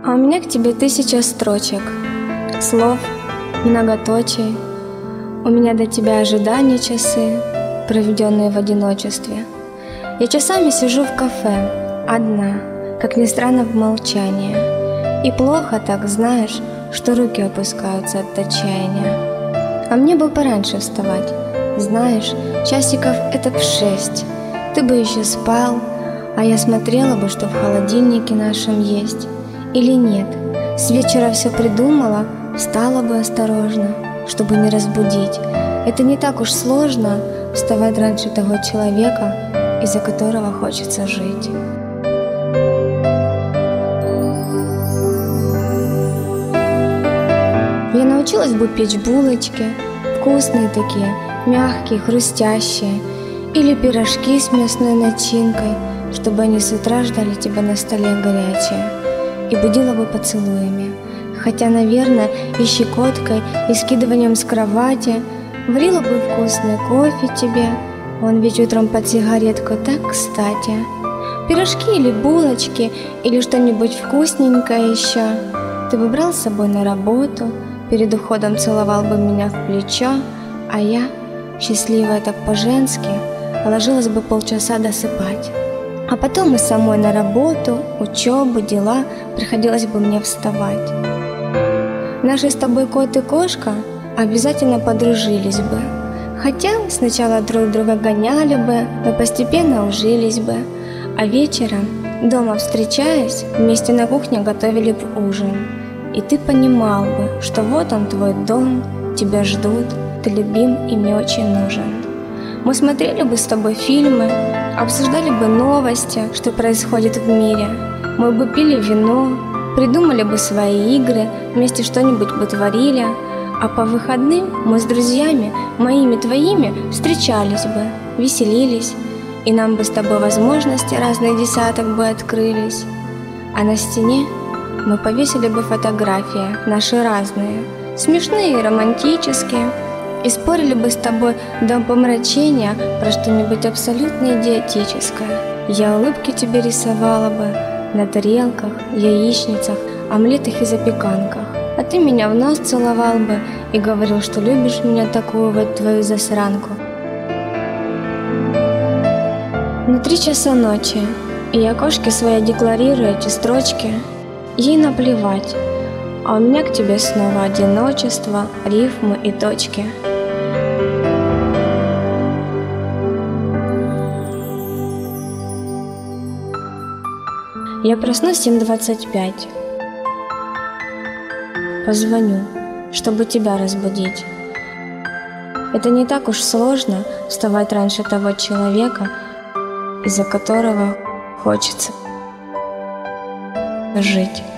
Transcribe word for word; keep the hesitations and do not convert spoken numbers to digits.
А у меня к тебе тысяча строчек, слов, многоточий. У меня до тебя ожидания часы, проведенные в одиночестве. Я часами сижу в кафе, одна, как ни странно, в молчании. И плохо так, знаешь, что руки опускаются от отчаяния. А мне бы пораньше вставать, знаешь, часиков это в шесть. Ты бы еще спал, а я смотрела бы, что в холодильнике нашем есть. Или нет, с вечера все придумала, встала бы осторожно, чтобы не разбудить. Это не так уж сложно вставать раньше того человека, из-за которого хочется жить. Я научилась бы печь булочки, вкусные такие, мягкие, хрустящие, или пирожки с мясной начинкой, чтобы они с утра ждали тебя на столе горячие, и будила бы поцелуями, хотя, наверное, и щекоткой, и скидыванием с кровати. Варила бы вкусный кофе тебе, он ведь утром под сигаретку так кстати. Пирожки или булочки, или что-нибудь вкусненькое еще. Ты бы брал с собой на работу, перед уходом целовал бы меня в плечо, а я, счастливая так по-женски, ложилась бы полчаса досыпать. А потом и самой на работу, учебу, дела приходилось бы мне вставать. Наши с тобой кот и кошка обязательно подружились бы. Хотя сначала друг друга гоняли бы, но постепенно ужились бы. А вечером, дома встречаясь, вместе на кухне готовили бы ужин. И ты понимал бы, что вот он твой дом, тебя ждут, ты любим и мне очень нужен. Мы смотрели бы с тобой фильмы, обсуждали бы новости, что происходит в мире. Мы бы пили вино, придумали бы свои игры, вместе что-нибудь бы творили. А по выходным мы с друзьями, моими, твоими, встречались бы, веселились. И нам бы с тобой возможности разных десяток бы открылись. А на стене мы повесили бы фотографии, наши разные, смешные и романтические. И спорили бы с тобой до помрачения про что-нибудь абсолютно идиотическое. Я улыбки тебе рисовала бы на тарелках, яичницах, омлетах и запеканках. А ты меня в нос целовал бы и говорил, что любишь меня такую вот твою засранку. На три часа ночи, и я кошке своей декларирую эти строчки, ей наплевать, а у меня к тебе снова одиночество, рифмы и точки. Я проснусь в семь двадцать пять. Позвоню, чтобы тебя разбудить. Это не так уж сложно вставать раньше того человека, из-за которого хочется жить.